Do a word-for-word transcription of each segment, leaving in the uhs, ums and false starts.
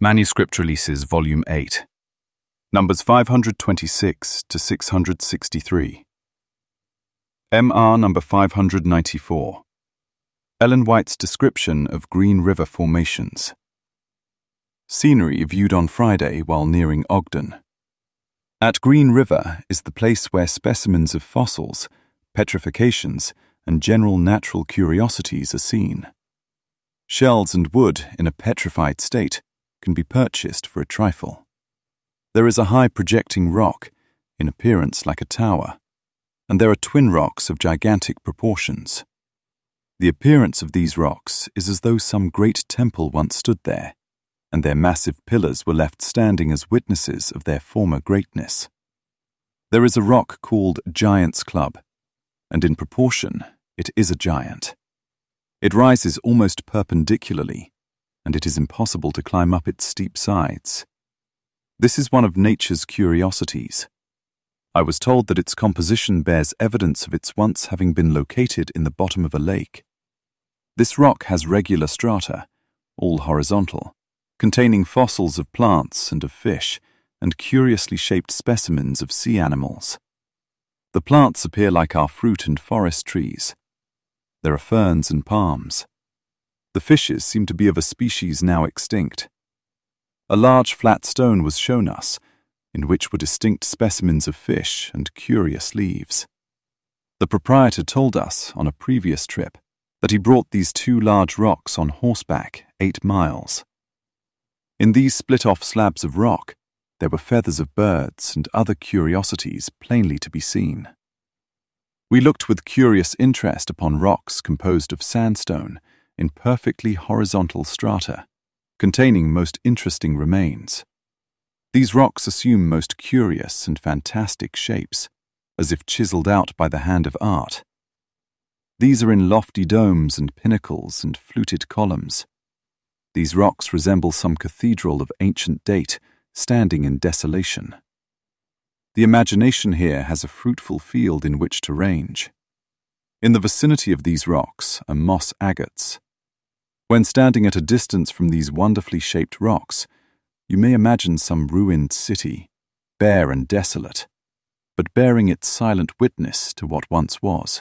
Manuscript Releases Volume eight, numbers five hundred twenty-six to six hundred sixty-three. M R number five hundred ninety-four. Ellen White's description of Green River formations. Scenery viewed on Friday while nearing Ogden. At Green River is the place where specimens of fossils, petrifications, and general natural curiosities are seen. Shells and wood in a petrified state can be purchased for a trifle. There is a high projecting rock, in appearance like a tower, and there are twin rocks of gigantic proportions. The appearance of these rocks is as though some great temple once stood there, and their massive pillars were left standing as witnesses of their former greatness. There is a rock called Giant's Club, and in proportion it is a giant. It rises almost perpendicularly, and it is impossible to climb up its steep sides. This is one of nature's curiosities. I was told that its composition bears evidence of its once having been located in the bottom of a lake. This rock has regular strata, all horizontal, containing fossils of plants and of fish, and curiously shaped specimens of sea animals. The plants appear like our fruit and forest trees. There are ferns and palms. The fishes seem to be of a species now extinct. A large flat stone was shown us, in which were distinct specimens of fish and curious leaves. The proprietor told us, on a previous trip, that he brought these two large rocks on horseback eight miles. In these split-off slabs of rock, there were feathers of birds and other curiosities plainly to be seen. We looked with curious interest upon rocks composed of sandstone in perfectly horizontal strata, containing most interesting remains. These rocks assume most curious and fantastic shapes, as if chiseled out by the hand of art. These are in lofty domes and pinnacles and fluted columns. These rocks resemble some cathedral of ancient date, standing in desolation. The imagination here has a fruitful field in which to range. In the vicinity of these rocks are moss agates. When standing at a distance from these wonderfully shaped rocks, you may imagine some ruined city, bare and desolate, but bearing its silent witness to what once was.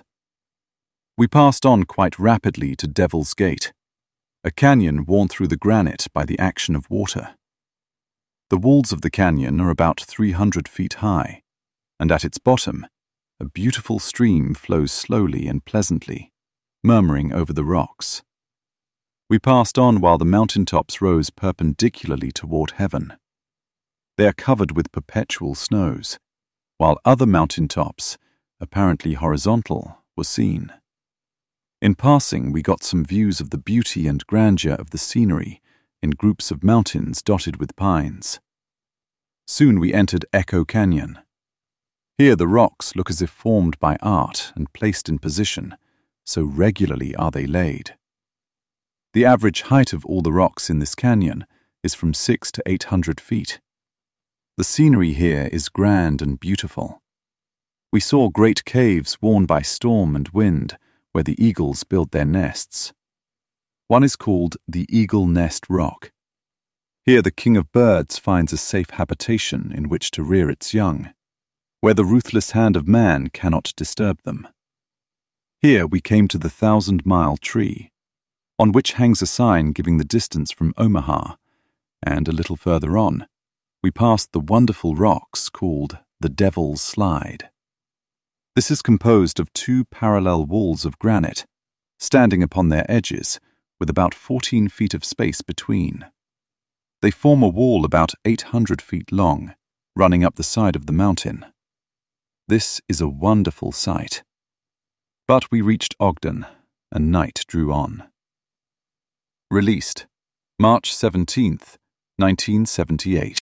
We passed on quite rapidly to Devil's Gate, a canyon worn through the granite by the action of water. The walls of the canyon are about three hundred feet high, and at its bottom, a beautiful stream flows slowly and pleasantly, murmuring over the rocks. We passed on while the mountaintops rose perpendicularly toward heaven. They are covered with perpetual snows, while other mountaintops, apparently horizontal, were seen. In passing, we got some views of the beauty and grandeur of the scenery in groups of mountains dotted with pines. Soon we entered Echo Canyon. Here the rocks look as if formed by art and placed in position, so regularly are they laid. The average height of all the rocks in this canyon is from six to eight hundred feet. The scenery here is grand and beautiful. We saw great caves worn by storm and wind, where the eagles build their nests. One is called the Eagle Nest Rock. Here the king of birds finds a safe habitation in which to rear its young, where the ruthless hand of man cannot disturb them. Here we came to the Thousand Mile Tree, on which hangs a sign giving the distance from Omaha, and a little further on, we passed the wonderful rocks called the Devil's Slide. This is composed of two parallel walls of granite, standing upon their edges, with about fourteen feet of space between. They form a wall about eight hundred feet long, running up the side of the mountain. This is a wonderful sight. But we reached Ogden, and night drew on. Released March seventeenth, nineteen seventy-eight.